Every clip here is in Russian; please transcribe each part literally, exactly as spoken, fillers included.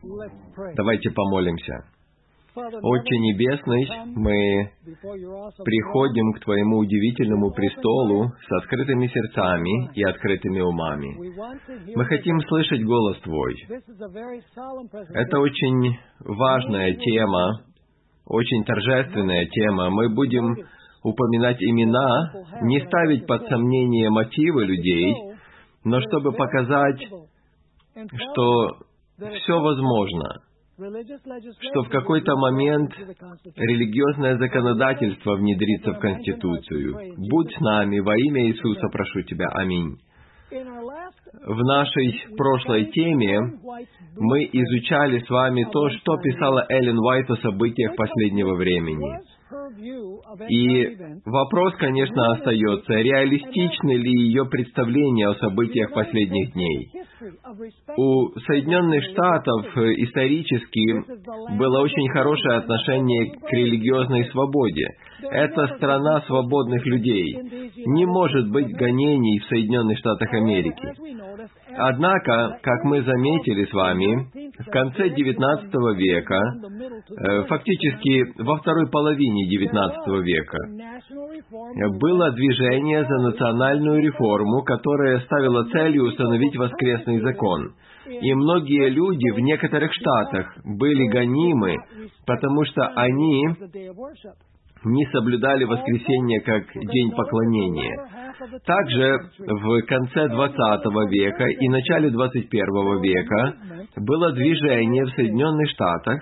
Давайте помолимся. Отче Небесный, мы приходим к Твоему удивительному престолу с открытыми сердцами и открытыми умами. Мы хотим слышать голос Твой. Это очень важная тема, очень торжественная тема. Мы будем упоминать имена, не ставить под сомнение мотивы людей, но чтобы показать, что все возможно, что в какой-то момент религиозное законодательство внедрится в Конституцию. Будь с нами, во имя Иисуса прошу Тебя. Аминь. В нашей прошлой теме мы изучали с вами то, что писала Эллен Уайт о событиях последнего времени. И вопрос, конечно, остается, реалистичны ли ее представления о событиях последних дней. У Соединенных Штатов исторически было очень хорошее отношение к религиозной свободе. Это страна свободных людей. Не может быть гонений в Соединенных Штатах Америки. Однако, как мы заметили с вами, в конце девятнадцатого века, фактически во второй половине девятнадцатого века, было движение за национальную реформу, которое ставило целью установить воскресный закон. И многие люди в некоторых штатах были гонимы, потому что они не соблюдали воскресенье как день поклонения. Также в конце двадцатого века и начале двадцать первого века было движение в Соединенных Штатах,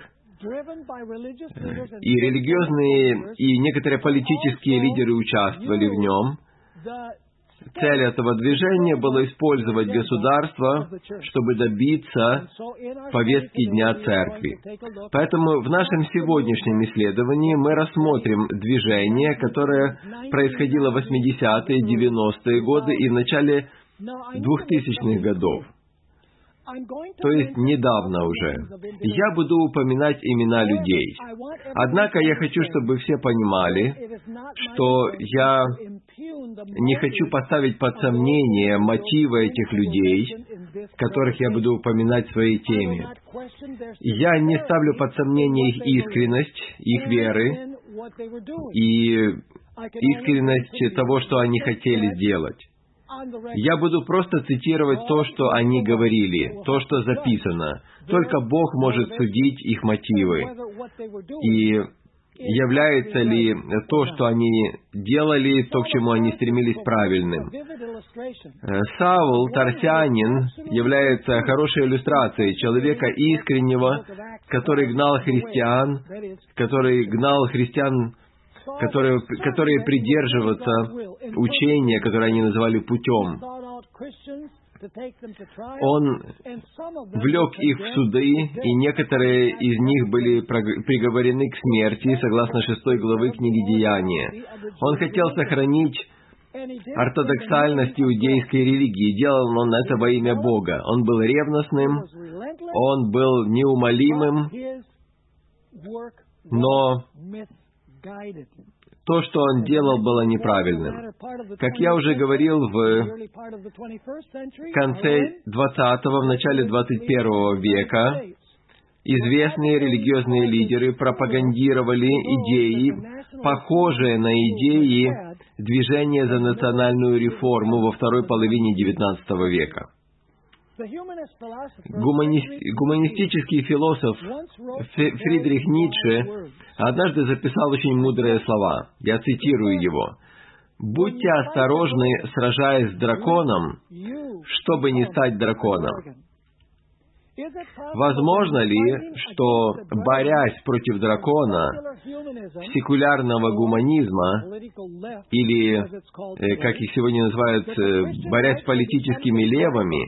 и религиозные, и некоторые политические лидеры участвовали в нем. Цель этого движения была использовать государство, чтобы добиться повестки Дня Церкви. Поэтому в нашем сегодняшнем исследовании мы рассмотрим движение, которое происходило в восьмидесятые, девяностые годы и в начале двухтысячных годов. То есть недавно уже. Я буду упоминать имена людей. Однако я хочу, чтобы все понимали, что я не хочу поставить под сомнение мотивы этих людей, которых я буду упоминать в своей теме. Я не ставлю под сомнение их искренность, их веры и искренность того, что они хотели сделать. Я буду просто цитировать то, что они говорили, то, что записано. Только Бог может судить их мотивы. И является ли то, что они делали, то, к чему они стремились, правильным. Саул, Тарсянин, является хорошей иллюстрацией человека искреннего, который гнал христиан, который гнал христиан, которые, которые придерживаются учения, которое они называли путем. Он влек их в суды, и некоторые из них были приговорены к смерти, согласно шестой главы книги Деяния. Он хотел сохранить ортодоксальность иудейской религии. Делал он это во имя Бога. Он был ревностным, он был неумолимым, но то, что он делал, было неправильным. Как я уже говорил, в конце двадцатого, в начале двадцать первого века известные религиозные лидеры пропагандировали идеи, похожие на идеи движения за национальную реформу во второй половине девятнадцатого века. Гумани... Гуманистический философ Фридрих Ницше однажды записал очень мудрые слова. Я цитирую его. «Будьте осторожны, сражаясь с драконом, чтобы не стать драконом». Возможно ли, что, борясь против дракона, секулярного гуманизма, или, как их сегодня называют, борясь с политическими левыми,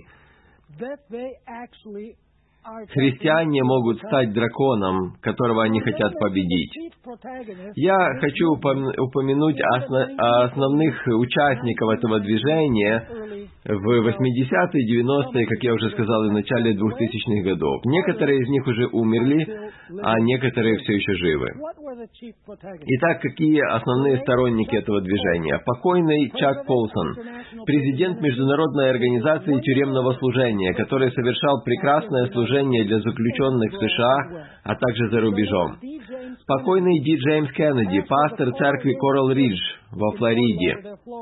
христиане могут стать драконом, которого они хотят победить? Я хочу упомянуть основных участников этого движения в восьмидесятые и девяностые, как я уже сказал, и в начале двухтысячных годов. Некоторые из них уже умерли, а некоторые все еще живы. Итак, какие основные сторонники этого движения? Покойный Чак Полсон, президент Международной организации тюремного служения, который совершал прекрасное служение для заключенных в США, а также за рубежом. Покойный Ди Джеймс Кеннеди, пастор церкви Коралл Ридж во Флориде.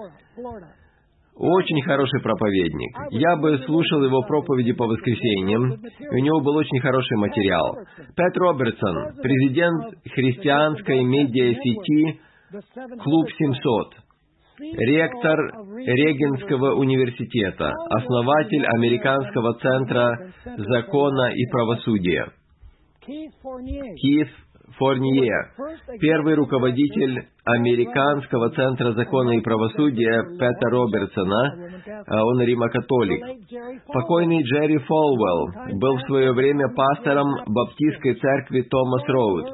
Очень хороший проповедник. Я бы слушал его проповеди по воскресеньям. У него был очень хороший материал. Пэт Робертсон, президент христианской медиасети «Клуб семьсот», ректор Регенского университета, основатель Американского центра закона и правосудия. Кит Форнье, первый руководитель Американского центра закона и правосудия Пэта Робертсона, он римокатолик. Покойный Джерри Фолвелл был в свое время пастором баптистской церкви Томас Роуд,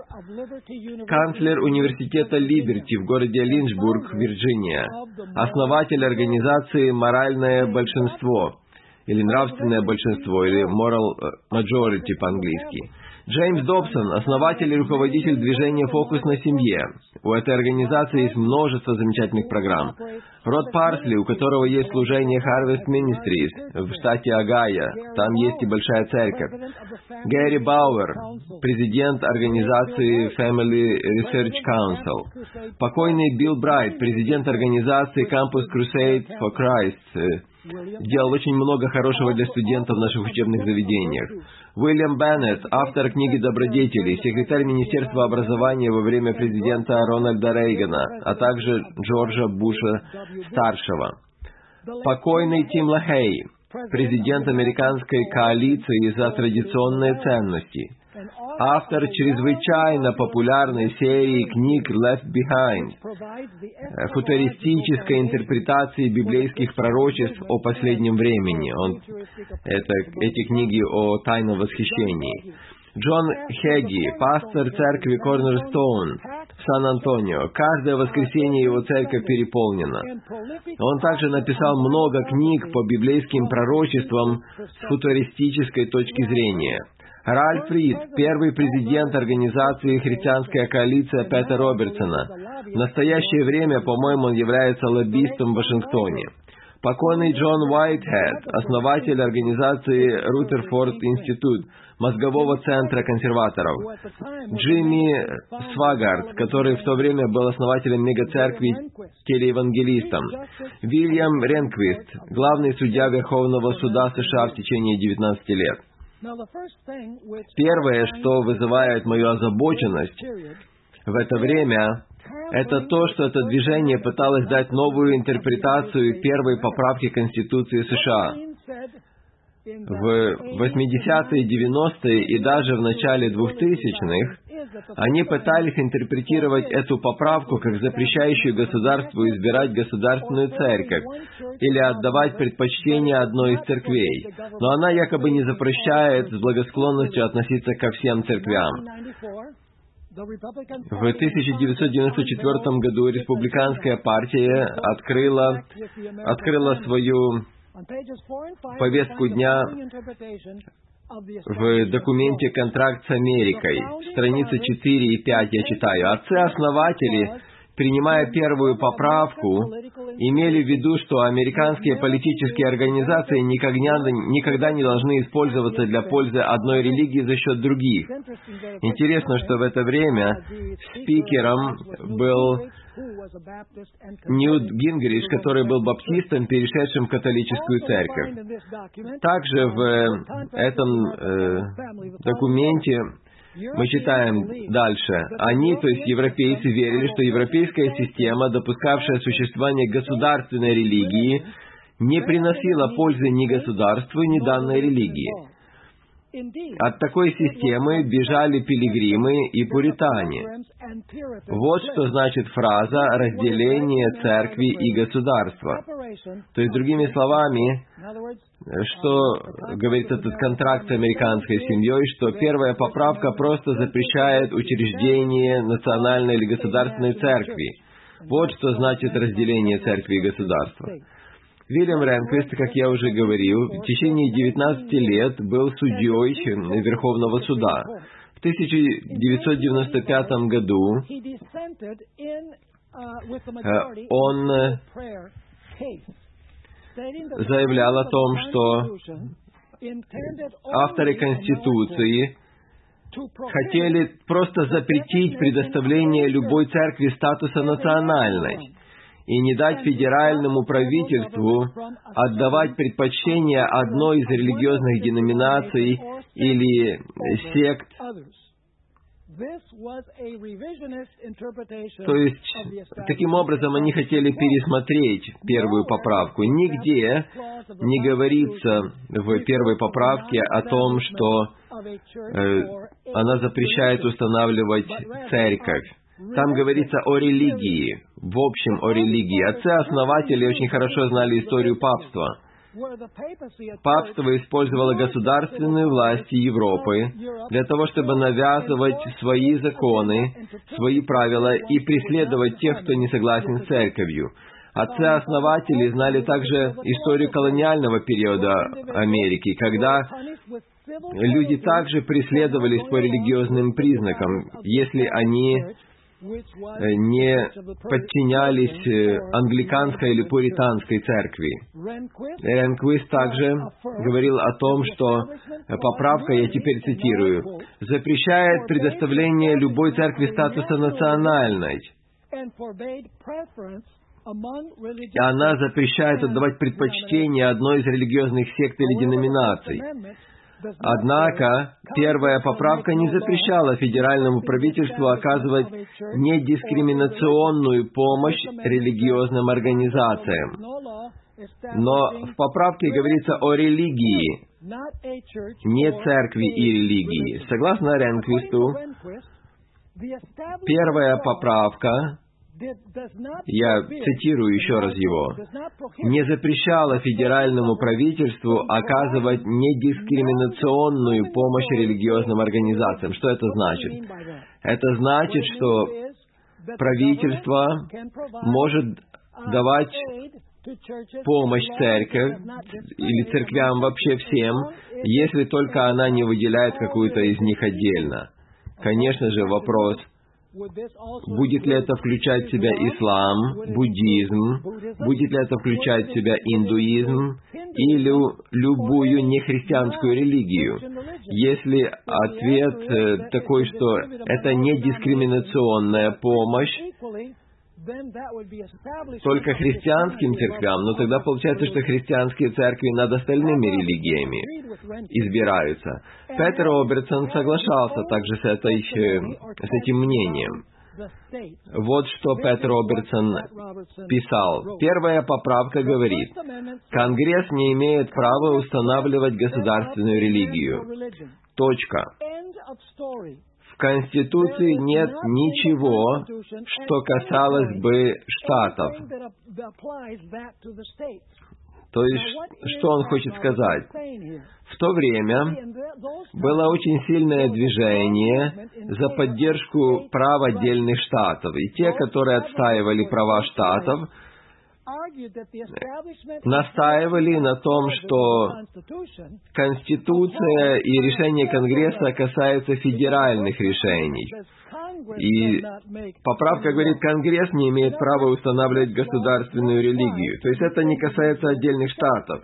канцлер университета Либерти в городе Линчбург, Вирджиния, основатель организации «Моральное большинство», или «Нравственное большинство», или «Moral Majority» по-английски. Джеймс Добсон, основатель и руководитель движения «Фокус на семье». У этой организации есть множество замечательных программ. Род Парсли, у которого есть служение Harvest Ministries в штате Огайо. Там есть и большая церковь. Гэри Бауэр, президент организации Family Research Council. Покойный Билл Брайт, президент организации Campus Crusade for Christ. Делал очень много хорошего для студентов в наших учебных заведениях. Уильям Беннет, автор книги «Добродетели», секретарь Министерства образования во время президента Рональда Рейгана, а также Джорджа Буша-старшего. Покойный Тим Лахей, президент Американской коалиции за традиционные ценности. Автор чрезвычайно популярной серии книг «Left Behind», футуристической интерпретации библейских пророчеств о последнем времени. Он, это, эти книги о тайном восхищении. Джон Хегги, пастор церкви Корнерстоун в Сан-Антонио. Каждое воскресенье его церковь переполнена. Он также написал много книг по библейским пророчествам с футуристической точки зрения. Ральф Рид, первый президент организации «Христианская коалиция» Пэта Робертсона. В настоящее время, по-моему, он является лоббистом в Вашингтоне. Покойный Джон Уайтхед, основатель организации Рутерфорд Институт, мозгового центра консерваторов. Джимми Свагард, который в то время был основателем мегацеркви, телеевангелистом. Вильям Ренквист, главный судья Верховного суда США в течение девятнадцати лет. Первое, что вызывает мою озабоченность в это время, это то, что это движение пыталось дать новую интерпретацию первой поправки Конституции США. В восьмидесятые, девяностые и даже в начале двухтысячных они пытались интерпретировать эту поправку как запрещающую государству избирать государственную церковь или отдавать предпочтение одной из церквей, но она якобы не запрещает с благосклонностью относиться ко всем церквям. В тысяча девятьсот девяносто четвёртом году республиканская партия открыла, открыла свою повестку дня в документе «Контракт с Америкой». Страницы четыре и пять я читаю. Отцы-основатели, принимая первую поправку, имели в виду, что американские политические организации никогда, никогда не должны использоваться для пользы одной религии за счет других. Интересно, что в это время спикером был Ньют Гингрич, который был баптистом, перешедшим в католическую церковь. Также в этом э, документе мы читаем дальше. Они, то есть европейцы, верили, что европейская система, допускавшая существование государственной религии, не приносила пользы ни государству, ни данной религии. От такой системы бежали пилигримы и пуритане. Вот что значит фраза «разделение церкви и государства». То есть, другими словами, что говорит этот контракт с американской семьей, что первая поправка просто запрещает учреждение национальной или государственной церкви. Вот что значит разделение церкви и государства. Вильям Ренквист, как я уже говорил, в течение девятнадцати лет был судьей Верховного суда. В тысяча девятьсот девяносто пятом году он заявлял о том, что авторы Конституции хотели просто запретить предоставление любой церкви статуса национальной и не дать федеральному правительству отдавать предпочтение одной из религиозных деноминаций или сект. То есть, таким образом, они хотели пересмотреть первую поправку. Нигде не говорится в первой поправке о том, что э, она запрещает устанавливать церковь. Там говорится о религии, в общем, о религии. Отцы-основатели очень хорошо знали историю папства. Папство использовало государственную власть Европы для того, чтобы навязывать свои законы, свои правила и преследовать тех, кто не согласен с церковью. Отцы-основатели знали также историю колониального периода Америки, когда люди также преследовались по религиозным признакам, если они не подчинялись англиканской или пуританской церкви. Ренквист также говорил о том, что поправка, я теперь цитирую, запрещает предоставление любой церкви статуса национальной. И она запрещает отдавать предпочтение одной из религиозных сект или деноминаций. Однако, первая поправка не запрещала федеральному правительству оказывать недискриминационную помощь религиозным организациям. Но в поправке говорится о религии, не церкви и религии. Согласно Ренквисту, первая поправка, я цитирую еще раз его, не запрещала федеральному правительству оказывать недискриминационную помощь религиозным организациям. Что это значит? Это значит, что правительство может давать помощь церкви или церквям вообще всем, если только она не выделяет какую-то из них отдельно. Конечно же, вопрос, будет ли это включать в себя ислам, буддизм, будет ли это включать в себя индуизм или любую нехристианскую религию. Если ответ такой, что это не дискриминационная помощь только христианским церквям, но тогда получается, что христианские церкви над остальными религиями избираются. Петер Робертсон соглашался также с, этой, с этим мнением. Вот что Петер Робертсон писал. Первая поправка говорит, Конгресс не имеет права устанавливать государственную религию. Точка. В Конституции нет ничего, что касалось бы штатов. То есть, что он хочет сказать? В то время было очень сильное движение за поддержку прав отдельных штатов. И те, которые отстаивали права штатов, настаивали на том, что Конституция и решения Конгресса касаются федеральных решений. И поправка говорит, Конгресс не имеет права устанавливать государственную религию. То есть это не касается отдельных штатов.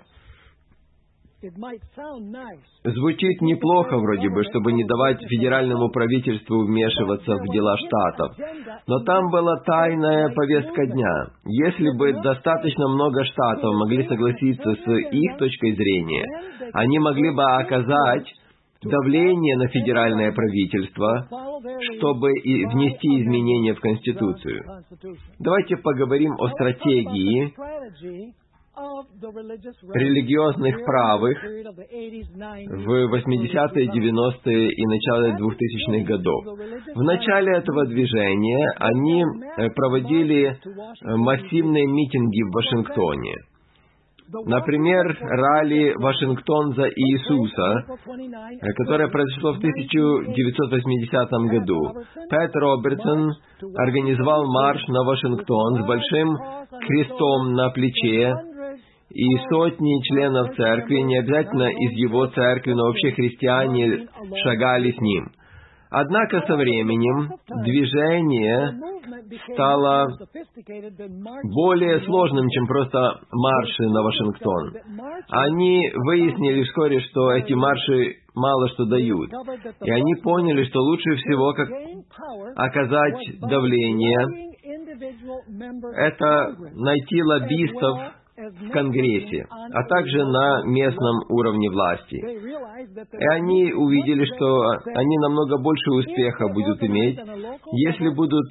Звучит неплохо вроде бы, чтобы не давать федеральному правительству вмешиваться в дела штатов. Но там была тайная повестка дня. Если бы достаточно много штатов могли согласиться с их точкой зрения, они могли бы оказать давление на федеральное правительство, чтобы и внести изменения в Конституцию. Давайте поговорим о стратегии религиозных правых в восьмидесятые, девяностые и начале двухтысячных годов. В начале этого движения они проводили массивные митинги в Вашингтоне. Например, ралли «Вашингтон за Иисуса», которое произошло в тысяча девятьсот восьмидесятом году. Пэт Робертсон организовал марш на Вашингтон с большим крестом на плече, и сотни членов церкви, не обязательно из его церкви, но вообще христиане, шагали с ним. Однако со временем движение стало более сложным, чем просто марши на Вашингтон. Они выяснили вскоре, что эти марши мало что дают. И они поняли, что лучше всего как оказать давление — это найти лоббистов в Конгрессе, а также на местном уровне власти. И они увидели, что они намного больше успеха будут иметь, если будут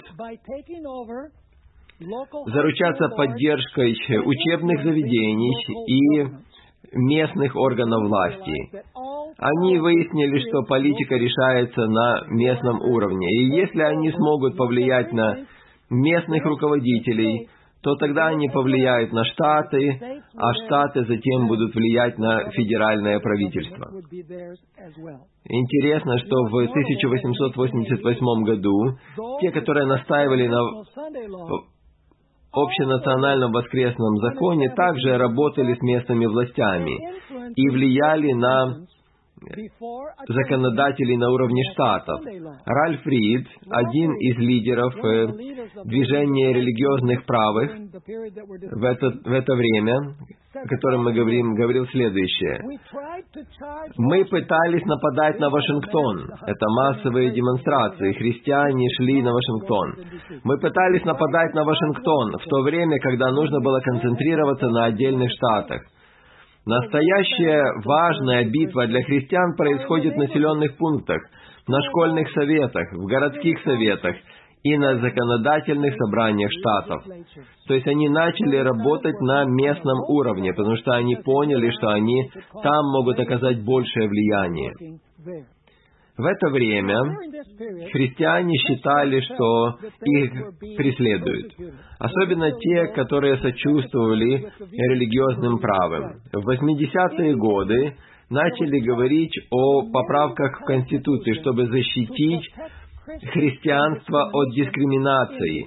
заручаться поддержкой учебных заведений и местных органов власти. Они выяснили, что политика решается на местном уровне, и если они смогут повлиять на местных руководителей, то тогда они повлияют на штаты, а штаты затем будут влиять на федеральное правительство. Интересно, что в тысяча восемьсот восемьдесят восьмом году те, которые настаивали на общенациональном воскресном законе, также работали с местными властями и влияли на законодателей на уровне штатов. Ральф Рид, один из лидеров э, движения религиозных правых в это, в это время, о котором мы говорим, говорил следующее. Мы пытались нападать на Вашингтон. Это массовые демонстрации. Христиане шли на Вашингтон. Мы пытались нападать на Вашингтон в то время, когда нужно было концентрироваться на отдельных штатах. Настоящая важная битва для христиан происходит в населенных пунктах, на школьных советах, в городских советах и на законодательных собраниях штатов. То есть они начали работать на местном уровне, потому что они поняли, что они там могут оказать большее влияние. В это время христиане считали, что их преследуют. Особенно те, которые сочувствовали религиозным правым. В восьмидесятые годы начали говорить о поправках в Конституции, чтобы защитить христианство от дискриминации.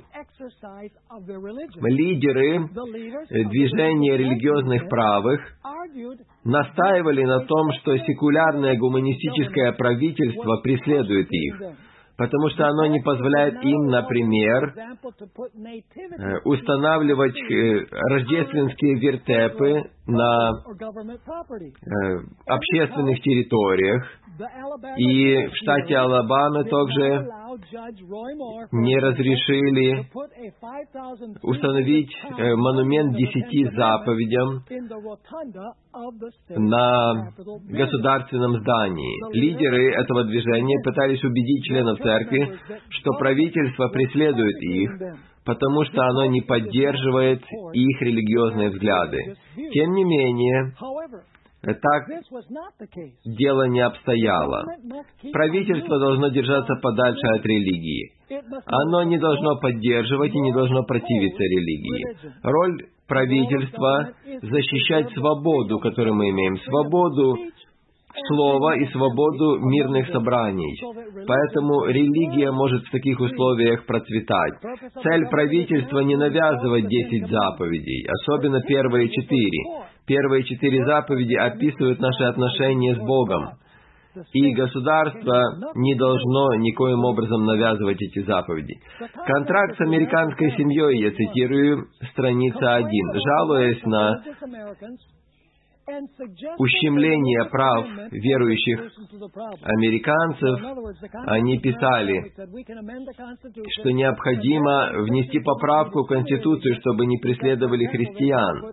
Лидеры движения религиозных правых настаивали на том, что секулярное гуманистическое правительство преследует их, потому что оно не позволяет им, например, устанавливать рождественские вертепы на общественных территориях. И в штате Алабама также не разрешили установить монумент десяти заповедям на государственном здании. Лидеры этого движения пытались убедить членов церкви, что правительство преследует их, потому что оно не поддерживает их религиозные взгляды. Тем не менее, так дело не обстояло. Правительство должно держаться подальше от религии. Оно не должно поддерживать и не должно противиться религии. Роль правительства — защищать свободу, которую мы имеем, свободу слова и свободу мирных собраний. Поэтому религия может в таких условиях процветать. Цель правительства — не навязывать десять заповедей, особенно первые четыре. Первые четыре заповеди описывают наши отношения с Богом. И государство не должно никоим образом навязывать эти заповеди. Контракт с американской семьей, я цитирую, страница один. Жалуясь на ущемление прав верующих американцев, они писали, что необходимо внести поправку в Конституцию, чтобы не преследовали христиан.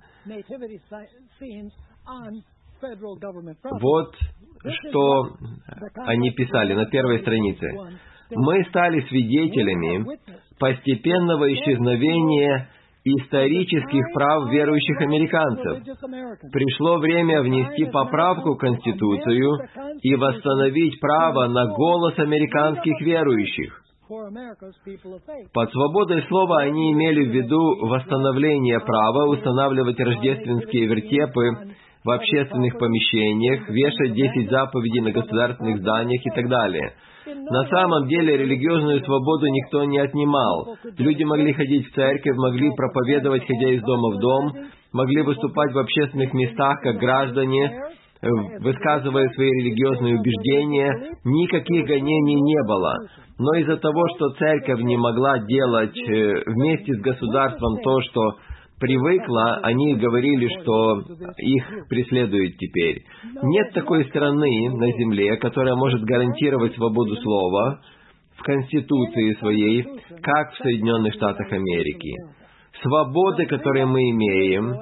Вот что они писали на первой странице. «Мы стали свидетелями постепенного исчезновения исторических прав верующих американцев. Пришло время внести поправку в Конституцию и восстановить право на голос американских верующих. Под свободой слова они имели в виду восстановление права устанавливать рождественские вертепы в общественных помещениях, вешать десять заповедей на государственных зданиях и так далее. На самом деле религиозную свободу никто не отнимал. Люди могли ходить в церковь, могли проповедовать, ходя из дома в дом, могли выступать в общественных местах как граждане, высказывая свои религиозные убеждения. Никаких гонений не было. Но из-за того, что церковь не могла делать вместе с государством то, что привыкла, они говорили, что их преследуют теперь. Нет такой страны на земле, которая может гарантировать свободу слова в Конституции своей, как в Соединенных Штатах Америки. Свободы, которые мы имеем,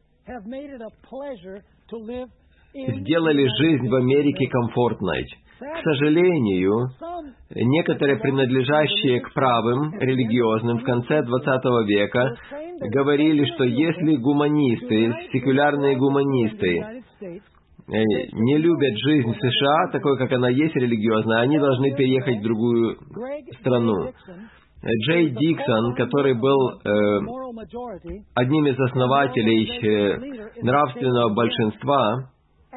сделали жизнь в Америке комфортной. К сожалению, некоторые, принадлежащие к правым, религиозным, в конце двадцатого века, говорили, что если гуманисты, секулярные гуманисты, не любят жизнь в США, такой, как она есть, религиозная, они должны переехать в другую страну. Джей Диксон, который был э, одним из основателей э, нравственного большинства,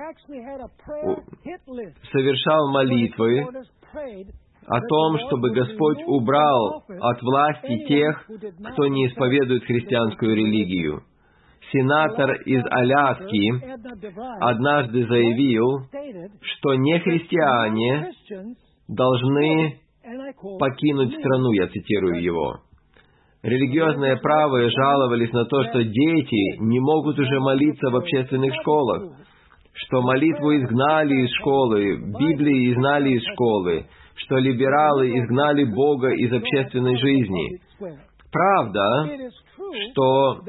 совершал молитвы о том, чтобы Господь убрал от власти тех, кто не исповедует христианскую религию. Сенатор из Аляски однажды заявил, что нехристиане должны покинуть страну, я цитирую его. Религиозные правые жаловались на то, что дети не могут уже молиться в общественных школах, что молитву изгнали из школы, Библии изгнали из школы, что либералы изгнали Бога из общественной жизни. Правда, что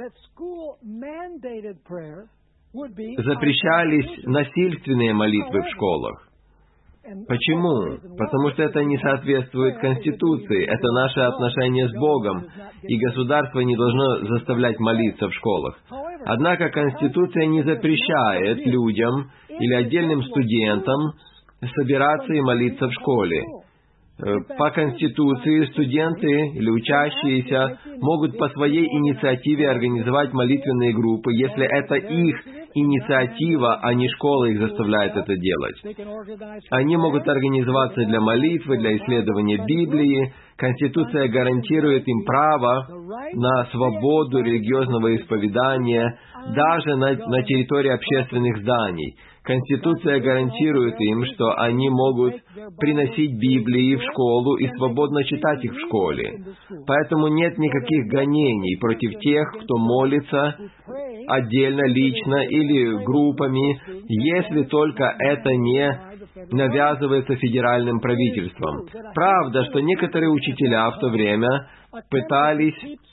запрещались насильственные молитвы в школах. Почему? Потому что это не соответствует Конституции, это наше отношение с Богом, и государство не должно заставлять молиться в школах. Однако Конституция не запрещает людям или отдельным студентам собираться и молиться в школе. По Конституции студенты или учащиеся могут по своей инициативе организовать молитвенные группы, если это их инициатива, а не школа их заставляет это делать. Они могут организоваться для молитвы, для исследования Библии. Конституция гарантирует им право на свободу религиозного исповедания даже на, на территории общественных зданий. Конституция гарантирует им, что они могут приносить Библии в школу и свободно читать их в школе. Поэтому нет никаких гонений против тех, кто молится отдельно, лично или группами, если только это не навязывается федеральным правительством. Правда, что некоторые учителя в то время пытались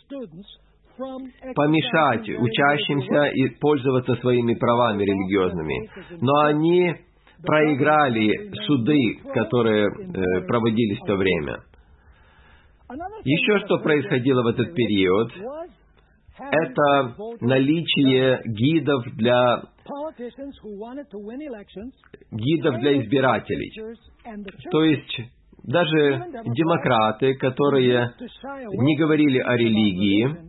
помешать учащимся и пользоваться своими правами религиозными. Но они проиграли суды, которые э, проводились в то время. Еще что происходило в этот период, это наличие гидов для гидов для избирателей. То есть даже демократы, которые не говорили о религии,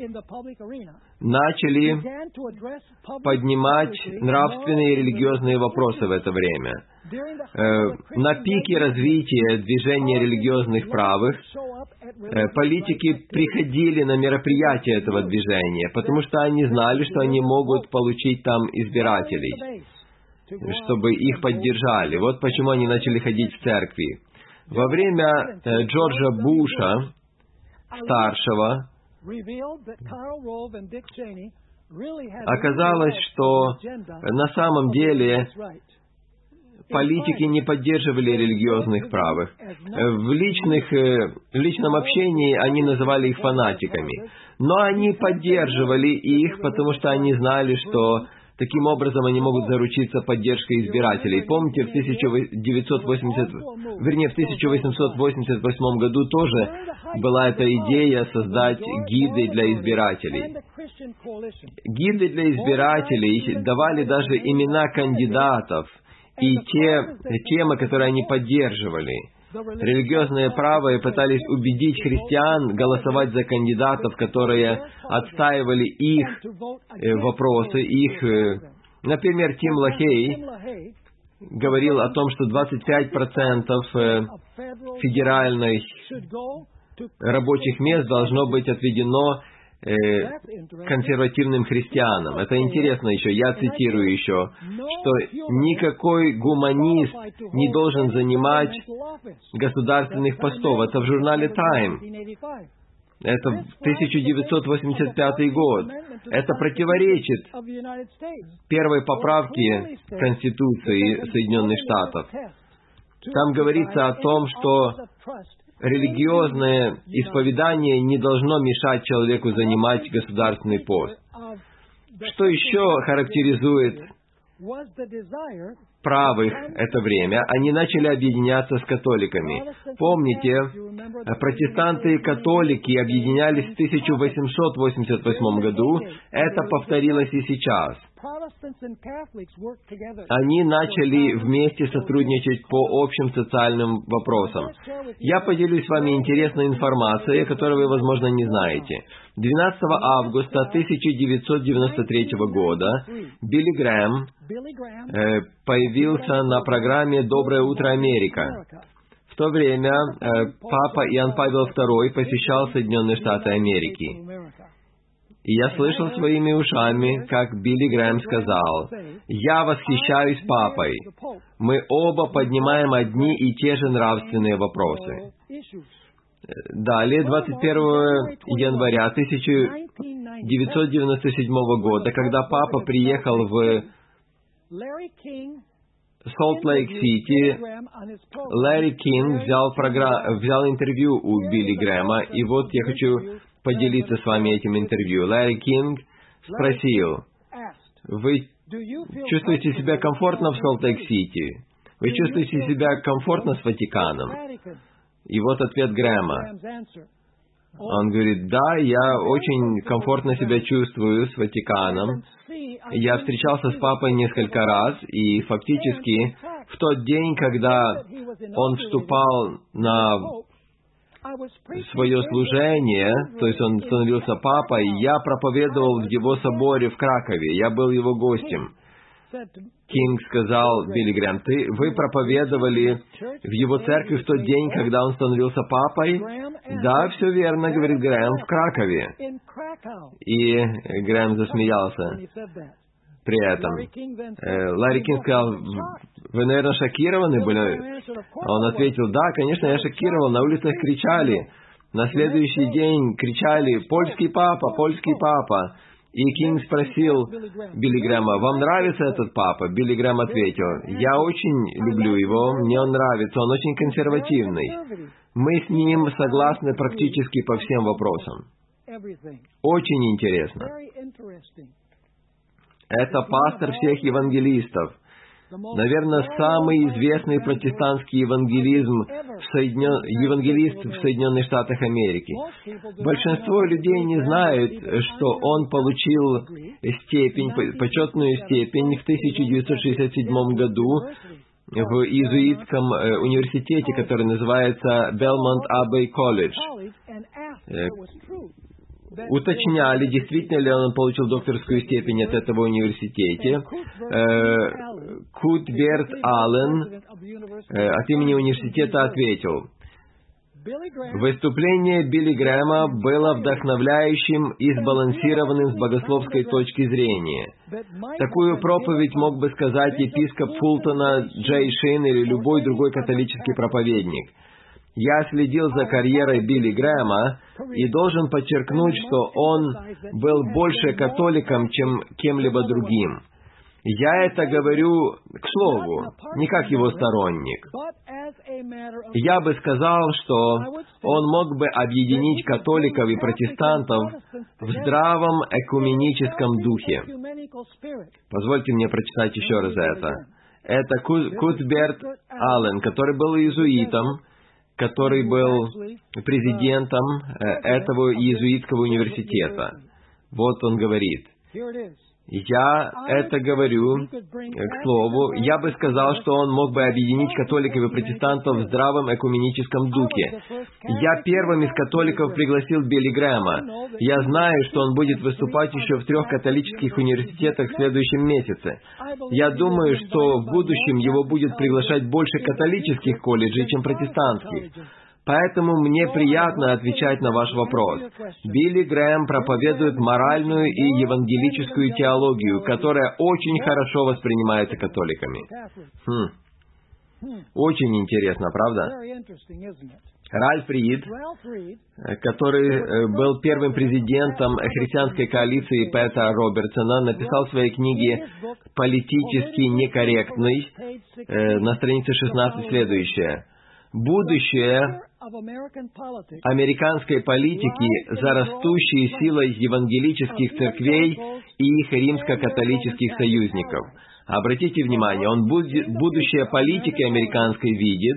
начали поднимать нравственные и религиозные вопросы в это время. На пике развития движения религиозных правых политики приходили на мероприятия этого движения, потому что они знали, что они могут получить там избирателей, чтобы их поддержали. Вот почему они начали ходить в церкви. Во время Джорджа Буша, старшего, оказалось, что на самом деле политики не поддерживали религиозных правых. В, личных, в личном общении они называли их фанатиками. Но они поддерживали их, потому что они знали, что Таким образом, они могут заручиться поддержкой избирателей. Помните, в тысяча девятьсот восьмидесятом, вернее, в тысяча восемьсот восемьдесят восьмом году тоже была эта идея создать гиды для избирателей. Гиды для избирателей давали даже имена кандидатов и те темы, которые они поддерживали. Религиозные правые пытались убедить христиан голосовать за кандидатов, которые отстаивали их вопросы, их... Например, Тим Лахей говорил о том, что двадцать пять процентов федеральных рабочих мест должно быть отведено консервативным христианам. Это интересно еще, я цитирую еще, что никакой гуманист не должен занимать государственных постов. Это в журнале Time. Это тысяча девятьсот восемьдесят пятый год. Это противоречит первой поправке Конституции Соединенных Штатов. Там говорится о том, что религиозное исповедание не должно мешать человеку занимать государственный пост. Что еще характеризует правых это время? Они начали объединяться с католиками. Помните, протестанты и католики объединялись в тысяча восемьсот восемьдесят восьмом году. Это повторилось и сейчас. Они начали вместе сотрудничать по общим социальным вопросам. Я поделюсь с вами интересной информацией, которую вы, возможно, не знаете. двенадцатого августа тысяча девятьсот девяносто третьего года Билли Грэм э, появился на программе «Доброе утро, Америка». В то время э, папа Иоанн Павел второй посещал Соединенные Штаты Америки. И я слышал своими ушами, как Билли Грэм сказал: «Я восхищаюсь папой. Мы оба поднимаем одни и те же нравственные вопросы». Далее, двадцать первого января тысяча девятьсот девяносто седьмого года, когда папа приехал в Солт-Лейк-Сити, Ларри Кинг взял, програ... взял интервью у Билли Грэма, и вот я хочу поделиться с вами этим интервью. Ларри Кинг спросил: «Вы чувствуете себя комфортно в Солт-Лейк-Сити? Вы чувствуете себя комфортно с Ватиканом?» И вот ответ Грэма. Он говорит: «Да, я очень комфортно себя чувствую с Ватиканом. Я встречался с папой несколько раз, и фактически в тот день, когда он вступал на свое служение, то есть он становился папой, я проповедовал в его соборе в Кракове, я был его гостем». Кинг сказал: «Билли Грэм, ты, вы проповедовали в его церкви в тот день, когда он становился папой?» «Да, все верно», — говорит Грэм, — «в Кракове». И Грэм засмеялся при этом. Э, Ларри Кинг сказал: «Вы, наверное, шокированы были?» Он ответил: «Да, конечно, я шокировал. На улицах кричали. На следующий день кричали: "Польский папа, польский папа". И Кинг спросил Билли Грэма: «Вам нравится этот папа?» Билли Грэм ответил: «Я очень люблю его, мне он нравится, он очень консервативный. Мы с ним согласны практически по всем вопросам». Очень интересно. Это пастор всех евангелистов. Наверное, самый известный протестантский евангелизм в Соединен... евангелист в Соединенных Штатах Америки. Большинство людей не знает, что он получил степень, почетную степень в тысяча девятьсот шестьдесят седьмом году в иезуитском университете, который называется Belmont Abbey College. Уточняли, действительно ли он получил докторскую степень от этого университета. Кутберт Аллен от имени университета ответил: «Выступление Билли Грэма было вдохновляющим и сбалансированным с богословской точки зрения. Такую проповедь мог бы сказать епископ Фултона Джей Шин или любой другой католический проповедник. Я следил за карьерой Билли Грэма и должен подчеркнуть, что он был больше католиком, чем кем-либо другим. Я это говорю к слову, не как его сторонник. Я бы сказал, что он мог бы объединить католиков и протестантов в здравом экуменическом духе. Позвольте мне прочитать еще раз это. Это Кутберт Аллен, который был иезуитом, который был президентом этого иезуитского университета. Вот он говорит. Я это говорю к слову. Я бы сказал, что он мог бы объединить католиков и протестантов в здравом экуменическом духе. Я первым из католиков пригласил Билли Грэма. Я знаю, что он будет выступать еще в трех католических университетах в следующем месяце. Я думаю, что в будущем его будет приглашать больше католических колледжей, чем протестантских. Поэтому мне приятно отвечать на ваш вопрос. Билли Грэм проповедует моральную и евангелическую теологию, которая очень хорошо воспринимается католиками. Хм. Очень интересно, правда? Ральф Рид, который был первым президентом христианской коалиции Пэта Робертсона, написал в своей книге «Политически некорректный» на странице шестнадцать следующее. Будущее американской политики за растущей силой евангелических церквей и их римско-католических союзников. Обратите внимание, он будет, будущее политики американской видит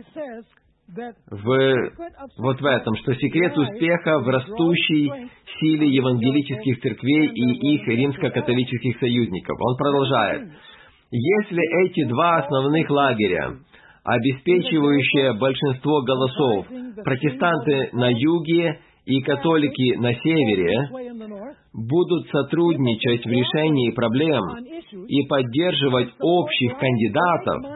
в, вот в этом, что секрет успеха в растущей силе евангелических церквей и их римско-католических союзников. Он продолжает. Если эти два основных лагеря, обеспечивающие большинство голосов, протестанты на юге и католики на севере, будут сотрудничать в решении проблем и поддерживать общих кандидатов,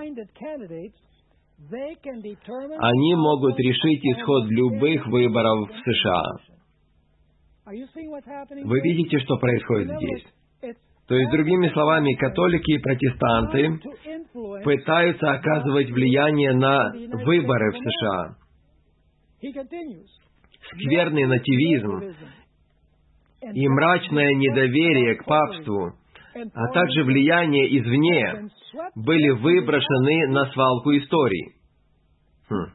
они могут решить исход любых выборов в США. Вы видите, что происходит здесь? То есть, другими словами, католики и протестанты пытаются оказывать влияние на выборы в США. Скверный нативизм и мрачное недоверие к папству, а также влияние извне, были выброшены на свалку истории. Хм.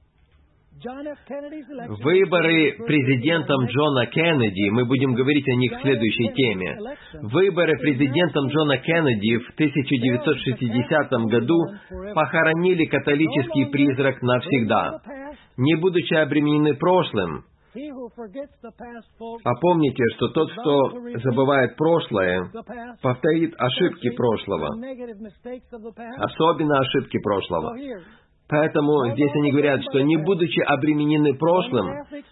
Выборы президентом Джона Кеннеди, мы будем говорить о них в следующей теме. Выборы президентом Джона Кеннеди в тысяча девятьсот шестидесятом году похоронили католический призрак навсегда. Не будучи обременены прошлым, а помните, что тот, кто забывает прошлое, повторит ошибки прошлого, особенно ошибки прошлого. Поэтому здесь они говорят, что не будучи обременены прошлым,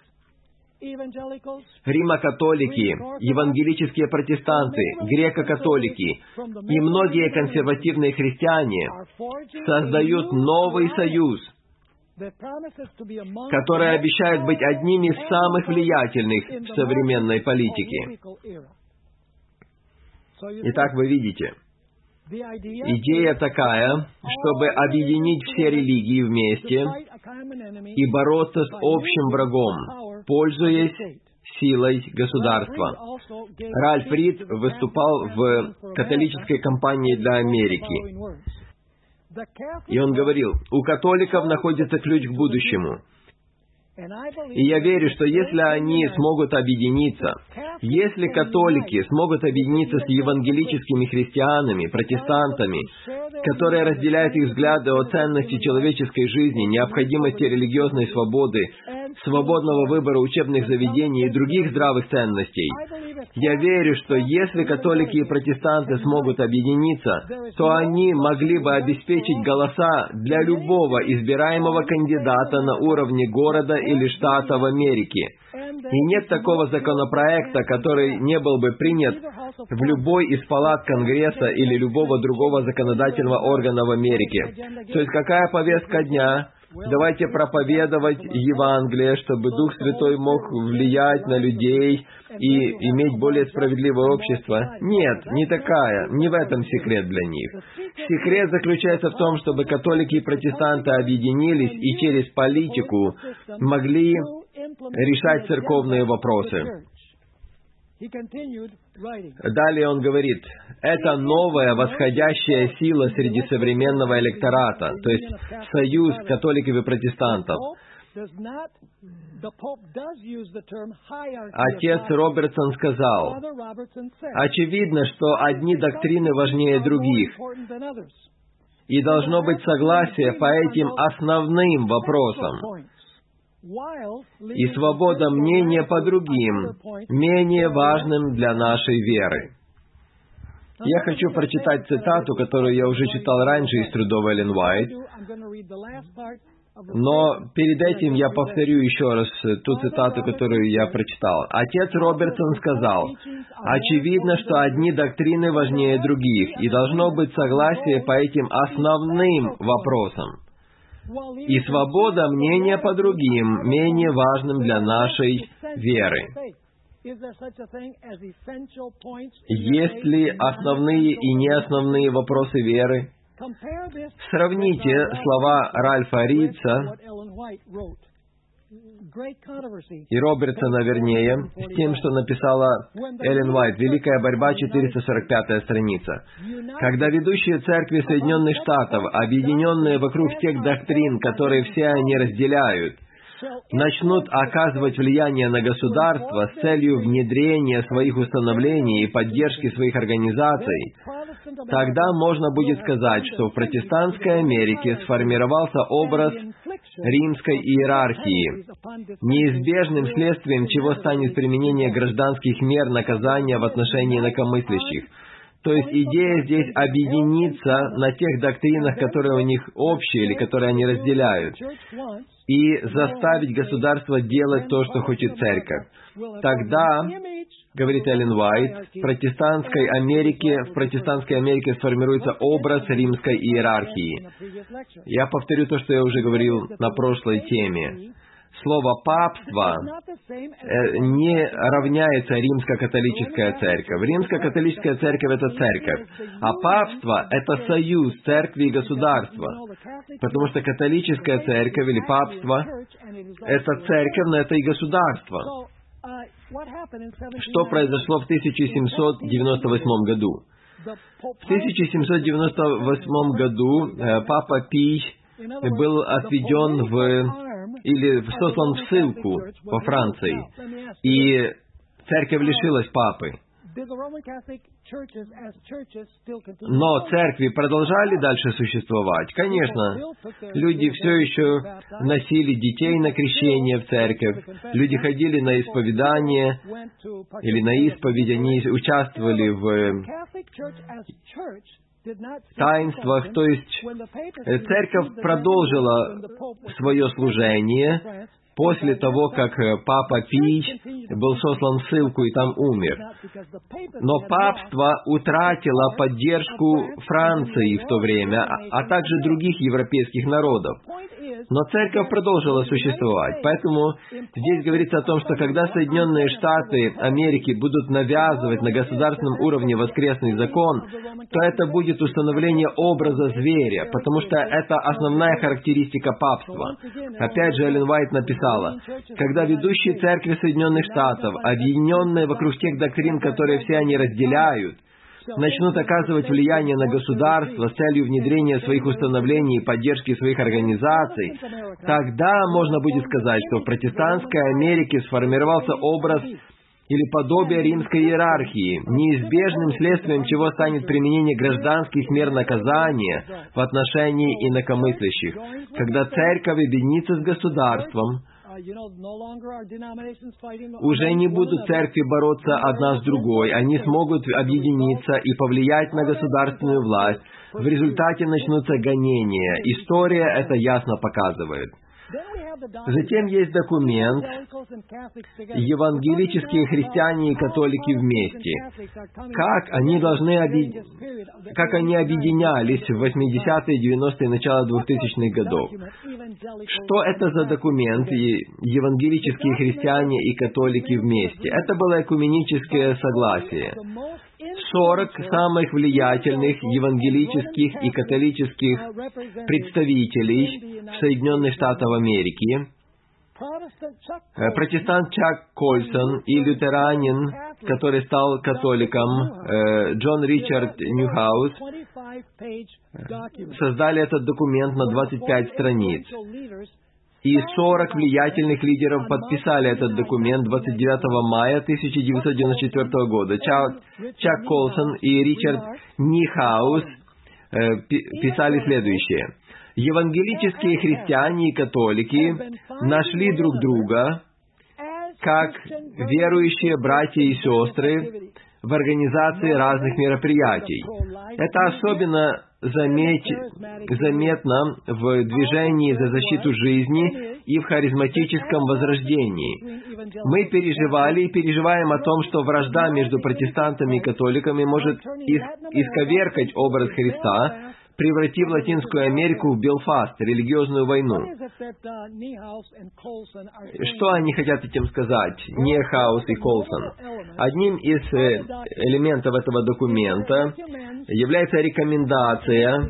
римокатолики, евангелические протестанты, греко-католики и многие консервативные христиане создают новый союз, который обещает быть одним из самых влиятельных в современной политике. Итак, вы видите, идея такая, чтобы объединить все религии вместе и бороться с общим врагом, пользуясь силой государства. Ральф Рид выступал в католической кампании для Америки. И он говорил, у католиков находится ключ к будущему. И я верю, что если они смогут объединиться, если католики смогут объединиться с евангелическими христианами, протестантами, которые разделяют их взгляды о ценности человеческой жизни, необходимости религиозной свободы, свободного выбора учебных заведений и других здравых ценностей, я верю, что если католики и протестанты смогут объединиться, то они могли бы обеспечить голоса для любого избираемого кандидата на уровне города или штата в Америке. И нет такого законопроекта, который не был бы принят в любой из палат Конгресса или любого другого законодательного органа в Америке. То есть какая повестка дня? Давайте проповедовать Евангелие, чтобы Дух Святой мог влиять на людей и иметь более справедливое общество. Нет, не такая, не в этом секрет для них. Секрет заключается в том, чтобы католики и протестанты объединились и через политику могли решать церковные вопросы. Далее он говорит, это новая восходящая сила среди современного электората, то есть союз католиков и протестантов. Отец Робертсон сказал, очевидно, что одни доктрины важнее других, и должно быть согласие по этим основным вопросам, и свобода мнения по другим, менее важным для нашей веры. Я хочу прочитать цитату, которую я уже читал раньше из трудов Эллен Уайт, но перед этим я повторю еще раз ту цитату, которую я прочитал. Отец Робертсон сказал, очевидно, что одни доктрины важнее других, и должно быть согласие по этим основным вопросам, и свобода мнения по другим, менее важным для нашей веры. Есть ли основные и неосновные вопросы веры? Сравните слова Ральфа Ридса и Робертсона, вернее, с тем, что написала Эллен Уайт, «Великая борьба», четыреста сорок пятая страница. Когда ведущие церкви Соединенных Штатов, объединенные вокруг тех доктрин, которые все они разделяют, начнут оказывать влияние на государство с целью внедрения своих установлений и поддержки своих организаций, тогда можно будет сказать, что в протестантской Америке сформировался образ римской иерархии, неизбежным следствием чего станет применение гражданских мер наказания в отношении инакомыслящих. То есть идея здесь объединиться на тех доктринах, которые у них общие или которые они разделяют, и заставить государство делать то, что хочет церковь. Тогда, говорит Эллен Уайт, в протестантской Америке, в протестантской Америке сформируется образ римской иерархии. Я повторю то, что я уже говорил на прошлой теме. Слово «папство» не равняется римско-католическая церковь. Римско-католическая церковь — это церковь, а папство — это союз церкви и государства. Потому что католическая церковь или папство — это церковь, но это и государство. Что произошло в тысяча семьсот девяносто восьмом году? В тысяча семьсот девяносто восьмом году Папа Пий был отведен в или сослан в ссылку во Франции, и церковь лишилась папы. Но церкви продолжали дальше существовать. Конечно, люди все еще носили детей на крещение в церковь, люди ходили на исповедание или на исповедь, они участвовали в таинствах, то есть церковь продолжила свое служение после того, как Папа Пий был сослан в ссылку и там умер. Но папство утратило поддержку Франции в то время, а также других европейских народов. Но церковь продолжила существовать. Поэтому здесь говорится о том, что когда Соединенные Штаты Америки будут навязывать на государственном уровне воскресный закон, то это будет установление образа зверя, потому что это основная характеристика папства. Опять же, Эллен Уайт написала, когда ведущие церкви Соединенных Штатов, объединенные вокруг тех доктрин, которые все они разделяют, начнут оказывать влияние на государство с целью внедрения своих установлений и поддержки своих организаций, тогда можно будет сказать, что в протестантской Америке сформировался образ или подобие римской иерархии, неизбежным следствием чего станет применение гражданских мер наказания в отношении инакомыслящих. Когда церковь объединится с государством, уже не будут церкви бороться одна с другой, они смогут объединиться и повлиять на государственную власть. В результате начнутся гонения. История это ясно показывает. Затем есть документ «Евангелические христиане и католики вместе». Как они должны объединяться, как они объединялись в восьмидесятые, девяностые, начало двухтысячных годов. Что это за документ «Евангелические христиане и католики вместе»? Это было экуменическое согласие. сорок самых влиятельных евангелических и католических представителей в Соединенных Штатах Америки Протестант Чак Кольсон и лютеранин, который стал католиком, Джон Ричард Ньюхаус, создали этот документ на двадцать пять страниц. И сорок влиятельных лидеров подписали этот документ двадцать девятого мая тысяча девятьсот девяносто четвёртого года. Чак, Чак Колсон и Ричард Ньюхаус э, писали следующее. Евангелические христиане и католики нашли друг друга как верующие братья и сестры в организации разных мероприятий. Это особенно замет... заметно в движении за защиту жизни и в харизматическом возрождении. Мы переживали и переживаем о том, что вражда между протестантами и католиками может исковеркать образ Христа, превратив Латинскую Америку в Белфаст, религиозную войну. Что они хотят этим сказать, Ньюхаус и Колсон? Одним из элементов этого документа является рекомендация,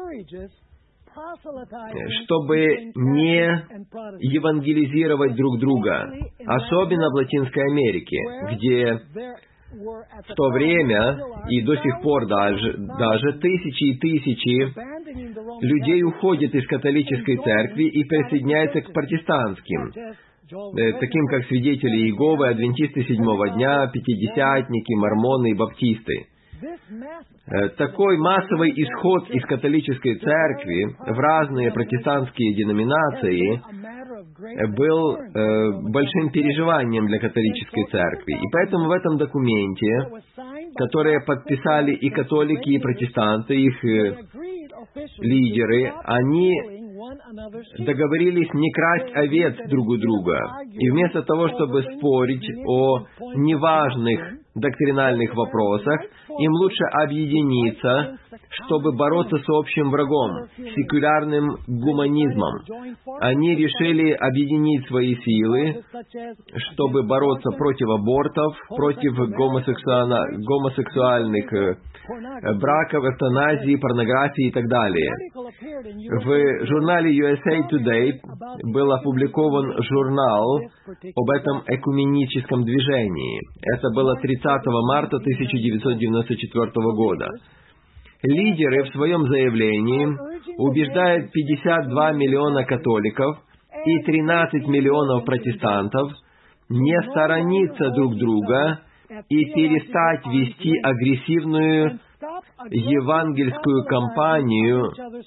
чтобы не евангелизировать друг друга, особенно в Латинской Америке, где в то время и до сих пор даже, даже тысячи и тысячи людей уходят из католической церкви и присоединяются к протестантским, таким как свидетели Иеговы, адвентисты седьмого дня, пятидесятники, мормоны и баптисты. Такой массовый исход из католической церкви в разные протестантские деноминации был э, большим переживанием для католической церкви. И поэтому в этом документе, который подписали и католики, и протестанты, их э, лидеры, они договорились не красть овец друг у друга. И вместо того, чтобы спорить о неважных доктринальных вопросах, им лучше объединиться, чтобы бороться с общим врагом, секулярным гуманизмом. Они решили объединить свои силы, чтобы бороться против абортов, против гомосексуальных, гомосексуальных браков, эвтаназии, порнографии и так далее. В журнале ю эс эй Today был опубликован журнал об этом экуменическом движении. Это было тридцатого марта тысяча девятьсот девяносто четвёртого года. Лидеры в своем заявлении убеждают пятьдесят два миллиона католиков и тринадцать миллионов протестантов не сторониться друг друга и перестать вести агрессивную евангельскую кампанию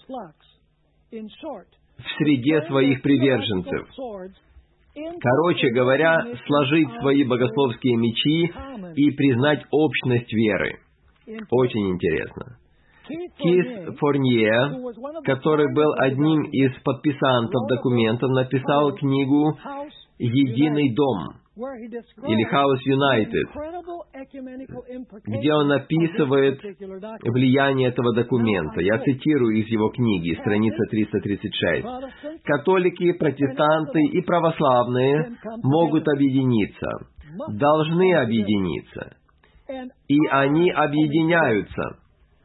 в среде своих приверженцев. Короче говоря, сложить свои богословские мечи и признать общность веры. Очень интересно. Кис Форнье, который был одним из подписантов документов, написал книгу «Единый дом» или «House United», где он описывает влияние этого документа. Я цитирую из его книги, страница триста тридцать шесть. «Католики, протестанты и православные могут объединиться, должны объединиться, и они объединяются.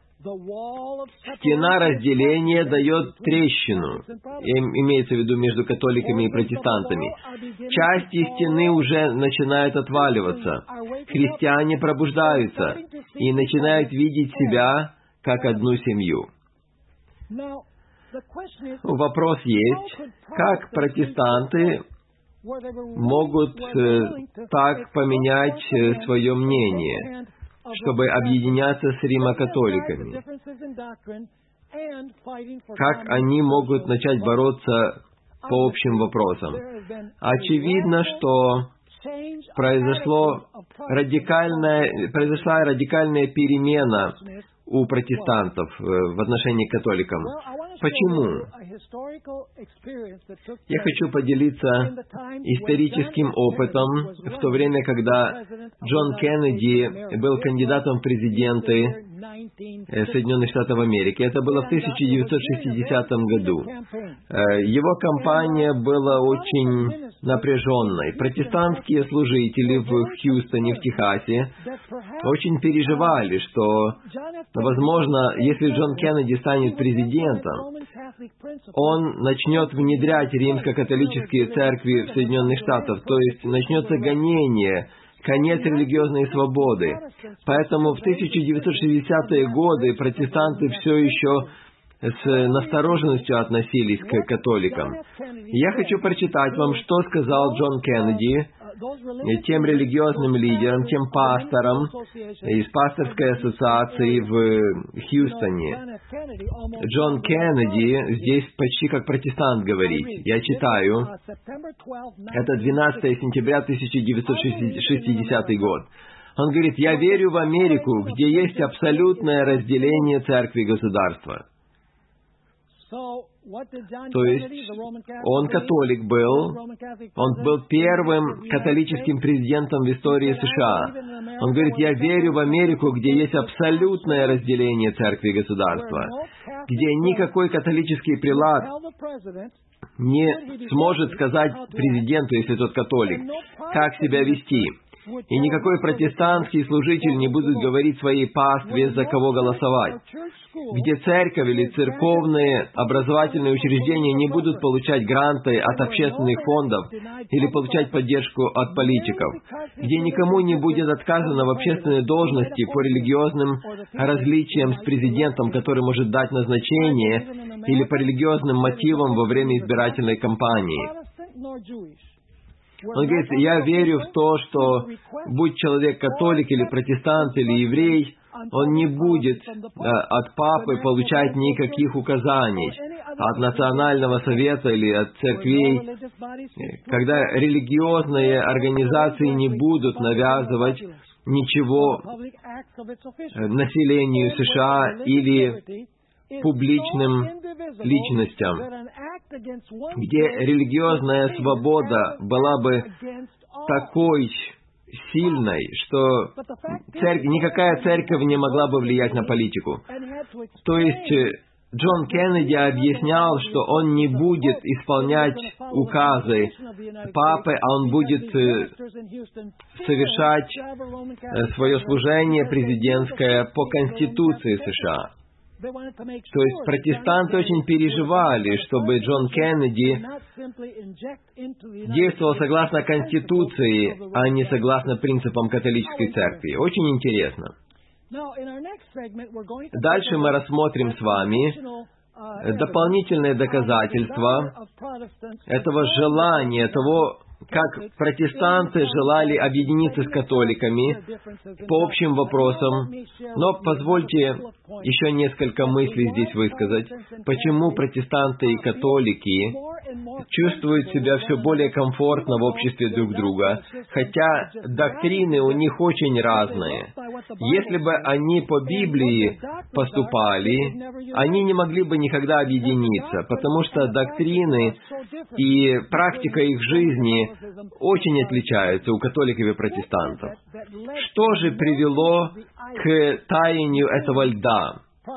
Стена разделения дает трещину, имеется в виду между католиками и протестантами. Части стены уже начинают отваливаться. Христиане пробуждаются и начинают видеть себя как одну семью». Вопрос есть, как протестанты могут э, так поменять э, свое мнение, чтобы объединяться с римокатоликами? Как они могут начать бороться по общим вопросам? Очевидно, что произошло радикальная, произошла радикальная перемена у протестантов в отношении к католикам. Почему? Я хочу поделиться историческим опытом в то время, когда Джон Кеннеди был кандидатом в президенты Соединенных Штатов Америки. Это было в тысяча девятьсот шестидесятом году. Его кампания была очень напряженной. Протестантские служители в Хьюстоне, в Техасе, очень переживали, что, возможно, если Джон Кеннеди станет президентом, он начнет внедрять римско-католические церкви в Соединенных Штатах, то есть начнется гонение, конец религиозной свободы. Поэтому в тысяча девятьсот шестидесятые годы протестанты все еще с настороженностью относились к католикам. Я хочу прочитать вам, что сказал Джон Кеннеди тем религиозным лидерам, тем пасторам из пасторской ассоциации в Хьюстоне. Джон Кеннеди здесь почти как протестант говорит. Я читаю. Это двенадцатое сентября тысяча девятьсот шестидесятый год. Он говорит: «Я верю в Америку, где есть абсолютное разделение церкви и государства». То есть, он католик был, он был первым католическим президентом в истории США. Он говорит: «Я верю в Америку, где есть абсолютное разделение церкви и государства, где никакой католический прелат не сможет сказать президенту, если тот католик, как себя вести. И никакой протестантский служитель не будет говорить своей пастве, за кого голосовать. Где церковь или церковные образовательные учреждения не будут получать гранты от общественных фондов или получать поддержку от политиков. Где никому не будет отказано в общественной должности по религиозным различиям с президентом, который может дать назначение, или по религиозным мотивам во время избирательной кампании». Он говорит: «Я верю в то, что будь человек католик или протестант или еврей, он не будет э, от папы получать никаких указаний, от национального совета или от церквей, когда религиозные организации не будут навязывать ничего населению США или публичным личностям, где религиозная свобода была бы такой сильной, что церковь, никакая церковь не могла бы влиять на политику». То есть Джон Кеннеди объяснял, что он не будет исполнять указы папы, а он будет совершать свое служение президентское по Конституции США. То есть протестанты очень переживали, чтобы Джон Кеннеди действовал согласно Конституции, а не согласно принципам католической церкви. Очень интересно. Дальше мы рассмотрим с вами дополнительные доказательства этого желания, того, как протестанты желали объединиться с католиками по общим вопросам. Но позвольте еще несколько мыслей здесь высказать. Почему протестанты и католики чувствуют себя все более комфортно в обществе друг друга, хотя доктрины у них очень разные. Если бы они по Библии поступали, они не могли бы никогда объединиться, потому что доктрины и практика их жизни очень отличаются у католиков и протестантов. Что же привело к таянию этого льда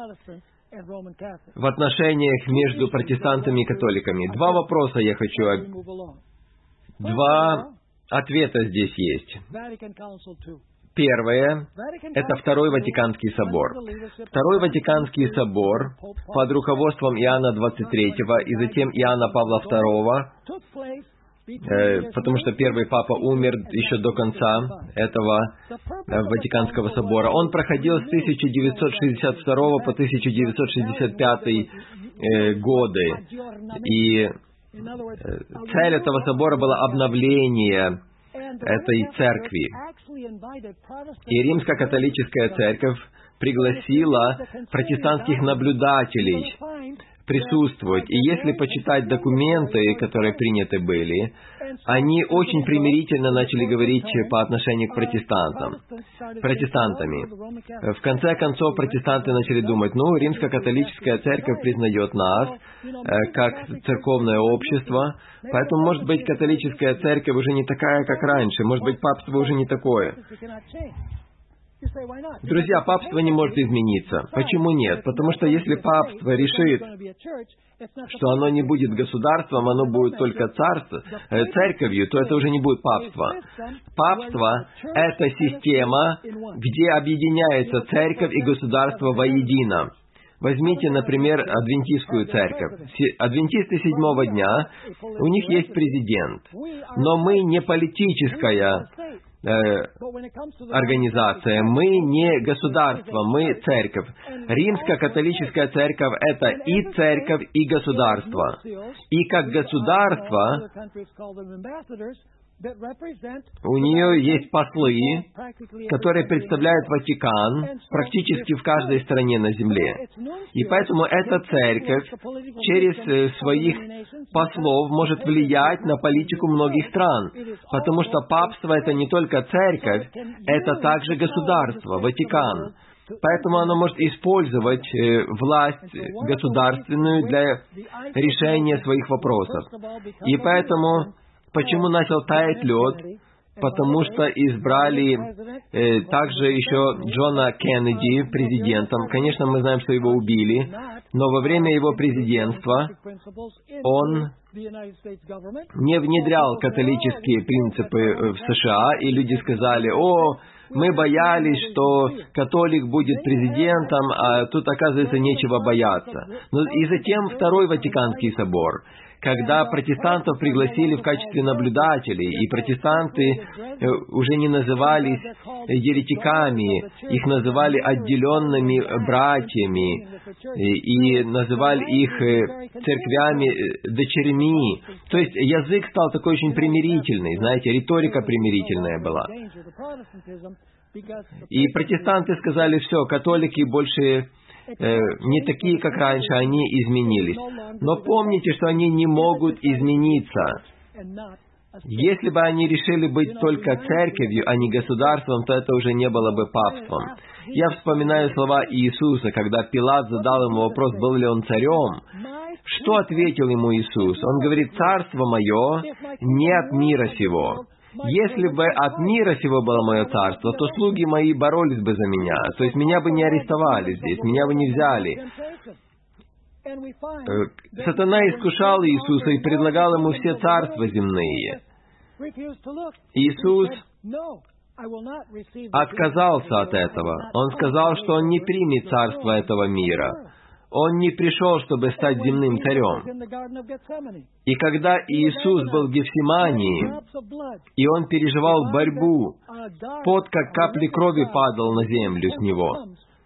в отношениях между протестантами и католиками? Два вопроса я хочу... Об... Два ответа здесь есть. Первое — это Второй Ватиканский собор. Второй Ватиканский собор под руководством Иоанна двадцать третьего и затем Иоанна Павла второго, э, потому что первый папа умер еще до конца этого э, Ватиканского собора. Он проходил с тысяча девятьсот шестьдесят второго по тысяча девятьсот шестьдесят пятый э, годы. И э, цель этого собора была обновление этой церкви. И Римско-католическая церковь пригласила протестантских наблюдателей присутствовать. И если почитать документы, которые приняты были, они очень примирительно начали говорить по отношению к протестантам, протестантами. В конце концов, протестанты начали думать: ну, Римско-католическая церковь признает нас э, как церковное общество, поэтому, может быть, католическая церковь уже не такая, как раньше, может быть, папство уже не такое. Друзья, папство не может измениться. Почему нет? Потому что если папство решит, что оно не будет государством, оно будет только царство, э, церковью, то это уже не будет папство. Папство — это система, где объединяется церковь и государство воедино. Возьмите, например, адвентистскую церковь. Адвентисты седьмого дня, у них есть президент. Но мы не политическая э, организация, мы не государство, мы церковь. Римско-католическая церковь — это и церковь, и государство. И как государство у нее есть послы, которые представляют Ватикан практически в каждой стране на земле. И поэтому эта церковь через своих послов может влиять на политику многих стран. Потому что папство — это не только церковь, это также государство, Ватикан. Поэтому оно может использовать э, власть государственную для решения своих вопросов. И поэтому, почему начал таять лед? Потому что избрали э, также еще Джона Кеннеди президентом. Конечно, мы знаем, что его убили, но во время его президентства он не внедрял католические принципы в США, и люди сказали: «О, мы боялись, что католик будет президентом, а тут, оказывается, нечего бояться». Но и затем Второй Ватиканский собор, когда протестантов пригласили в качестве наблюдателей, и протестанты уже не назывались еретиками, их называли отделенными братьями, и, и называли их церквями-дочерьми. То есть язык стал такой очень примирительный, знаете, риторика примирительная была. И протестанты сказали: «Все, католики больше э, не такие, как раньше, они изменились». Но помните, что они не могут измениться. Если бы они решили быть только церковью, а не государством, то это уже не было бы папством. Я вспоминаю слова Иисуса, когда Пилат задал ему вопрос, был ли он царем. Что ответил ему Иисус? Он говорит: «Царство мое не от мира сего. Если бы от мира сего было мое царство, то слуги мои боролись бы за меня. То есть меня бы не арестовали здесь, меня бы не взяли». Сатана искушал Иисуса и предлагал ему все царства земные. Иисус отказался от этого. Он сказал, что Он не примет царство этого мира. Он не пришел, чтобы стать земным царем. И когда Иисус был в Гефсимании, и Он переживал борьбу, пот, как капли крови, падал на землю с Него.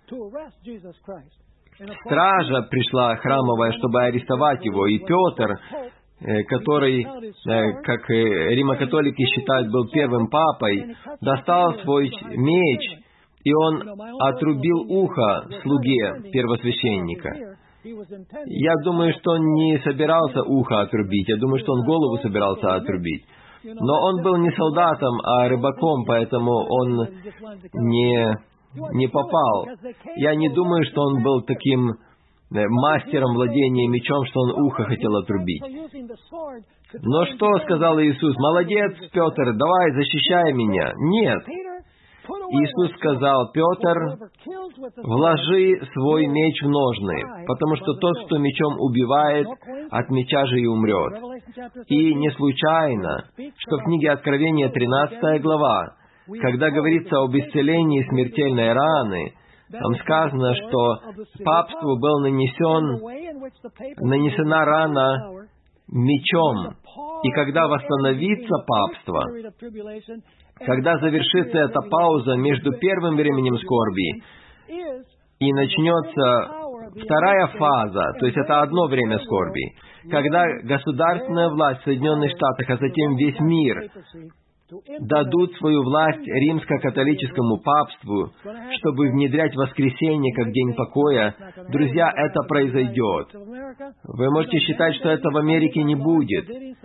Стража пришла храмовая, чтобы арестовать Его, и Петр, который, как римокатолики считают, был первым папой, достал свой меч, и он отрубил ухо слуге первосвященника. Я думаю, что он не собирался ухо отрубить, я думаю, что он голову собирался отрубить. Но он был не солдатом, а рыбаком, поэтому он не, не попал. Я не думаю, что он был таким мастером владения мечом, что он ухо хотел отрубить. Но что сказал Иисус? «Молодец, Петр, давай, защищай меня». Нет. Иисус сказал: «Петр, вложи свой меч в ножны, потому что тот, кто мечом убивает, от меча же и умрет». И не случайно, что в книге Откровения тринадцатая глава, когда говорится об исцелении смертельной раны, там сказано, что папству был нанесен, нанесена рана мечом. И когда восстановится папство, когда завершится эта пауза между первым временем скорби и начнется вторая фаза, то есть это одно время скорби, когда государственная власть в Соединенных Штатах, а затем весь мир дадут свою власть римско-католическому папству, чтобы внедрять воскресенье как день покоя, друзья, это произойдет. Вы можете считать, что это в Америке не будет.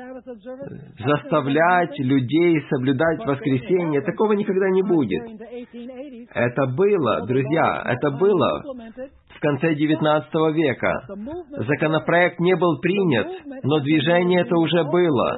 Заставлять людей соблюдать воскресенье, такого никогда не будет. Это было, друзья, это было в конце девятнадцатого века. Законопроект не был принят, но движение это уже было.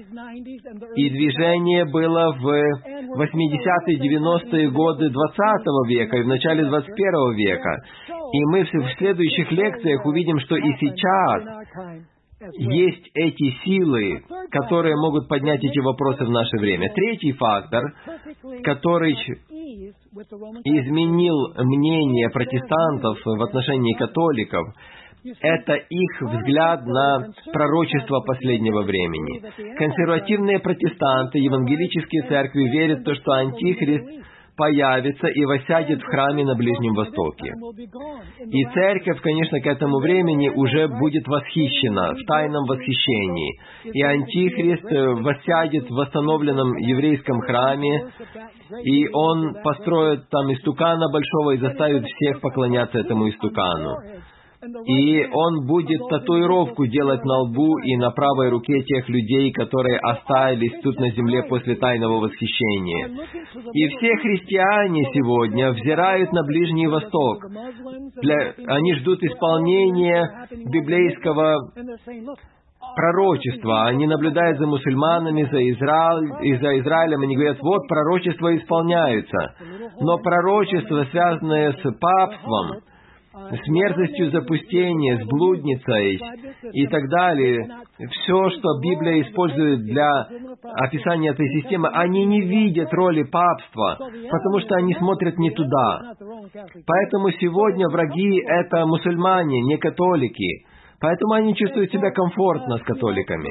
И движение было в восьмидесятые девяностые годы двадцатого века и в начале двадцать первого века. И мы в следующих лекциях увидим, что и сейчас есть эти силы, которые могут поднять эти вопросы в наше время. Третий фактор, который изменил мнение протестантов в отношении католиков, это их взгляд на пророчество последнего времени. Консервативные протестанты, евангелические церкви верят в то, что Антихрист появится и воссядет в храме на Ближнем Востоке. И церковь, конечно, к этому времени уже будет восхищена, в тайном восхищении. И Антихрист воссядет в восстановленном еврейском храме, и он построит там истукана большого и заставит всех поклоняться этому истукану. И он будет татуировку делать на лбу и на правой руке тех людей, которые остались тут на земле после тайного восхищения. И все христиане сегодня взирают на Ближний Восток. Для... Они ждут исполнения библейского пророчества. Они наблюдают за мусульманами, за, Израиль, и за Израилем, они говорят, вот, пророчества исполняются. Но пророчества, связанные с папством, с мерзостью запустения, с блудницей и так далее, все, что Библия использует для описания этой системы, они не видят роли папства, потому что они смотрят не туда. Поэтому сегодня враги — это мусульмане, не католики. Поэтому они чувствуют себя комфортно с католиками.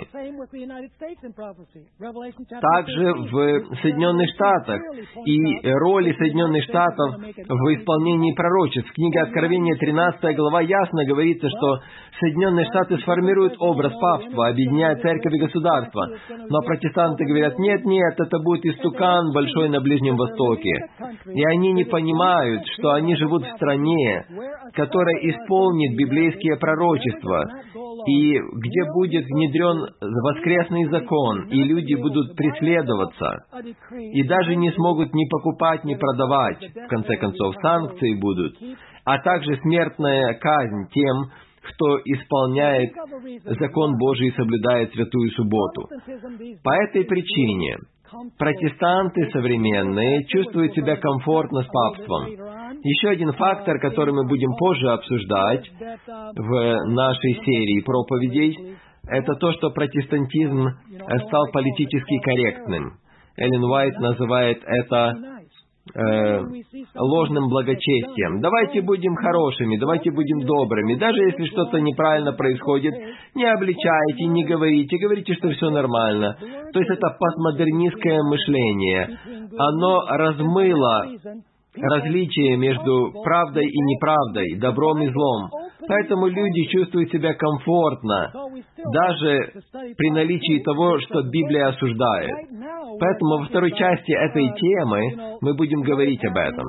Также в Соединенных Штатах и роли Соединенных Штатов в исполнении пророчеств. В книге Откровения, тринадцатая глава, ясно говорится, что Соединенные Штаты сформируют образ папства, объединяя церковь и государство. Но протестанты говорят, нет, нет, это будет истукан большой на Ближнем Востоке. И они не понимают, что они живут в стране, которая исполнит библейские пророчества, и где будет внедрен воскресный закон, и люди будут преследоваться, и даже не смогут ни покупать, ни продавать. В конце концов, санкции будут, а также смертная казнь тем, кто исполняет закон Божий и соблюдает святую субботу. По этой причине протестанты современные чувствуют себя комфортно с папством. Еще один фактор, который мы будем позже обсуждать в нашей серии проповедей, это то, что протестантизм стал политически корректным. Эллен Уайт называет это э, ложным благочестием. Давайте будем хорошими, давайте будем добрыми. Даже если что-то неправильно происходит, не обличайте, не говорите, говорите, что все нормально. То есть это постмодернистское мышление. Оно размыло различие между правдой и неправдой, добром и злом. Поэтому люди чувствуют себя комфортно, даже при наличии того, что Библия осуждает. Поэтому во второй части этой темы мы будем говорить об этом.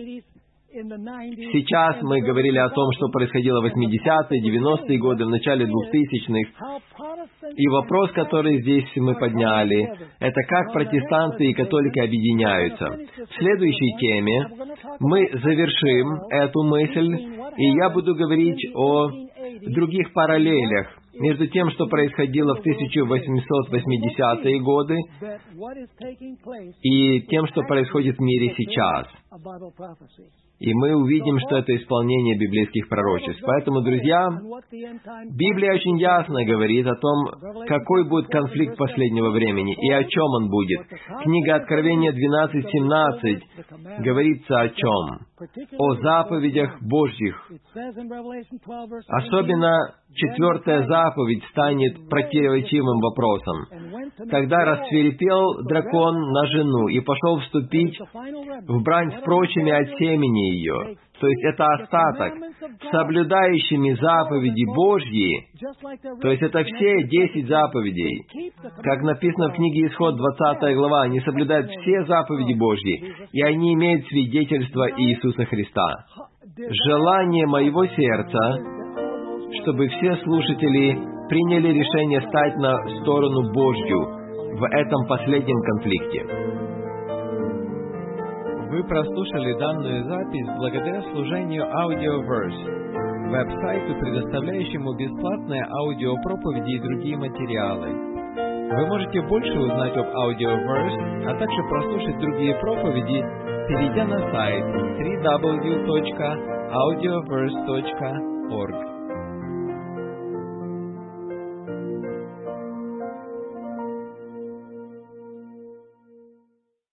Сейчас мы говорили о том, что происходило в восьмидесятые, девяностые годы, в начале двухтысячных. И вопрос, который здесь мы подняли, это как протестанты и католики объединяются. В следующей теме мы завершим эту мысль, и я буду говорить о других параллелях между тем, что происходило в тысяча восемьсот восьмидесятые годы, и тем, что происходит в мире сейчас. И мы увидим, что это исполнение библейских пророчеств. Поэтому, друзья, Библия очень ясно говорит о том, какой будет конфликт последнего времени и о чем он будет. Книга Откровения двенадцать семнадцать говорится о чем? О заповедях Божьих. Особенно четвертая заповедь станет противоречивым вопросом. Тогда расцвирепел дракон на жену и пошел вступить в брань с прочими от семени ее. То есть это остаток, соблюдающими заповеди Божьи, то есть это все десять заповедей. Как написано в книге Исход, двадцатая глава, они соблюдают все заповеди Божьи, и они имеют свидетельство Иисуса Христа. Желание моего сердца, чтобы все слушатели приняли решение стать на сторону Божью в этом последнем конфликте. Вы прослушали данную запись благодаря служению Audioverse, веб-сайту, предоставляющему бесплатные аудиопроповеди и другие материалы. Вы можете больше узнать об Audioverse, а также прослушать другие проповеди, перейдя на сайт дабл ю дабл ю дабл ю точка аудиоверс точка орг.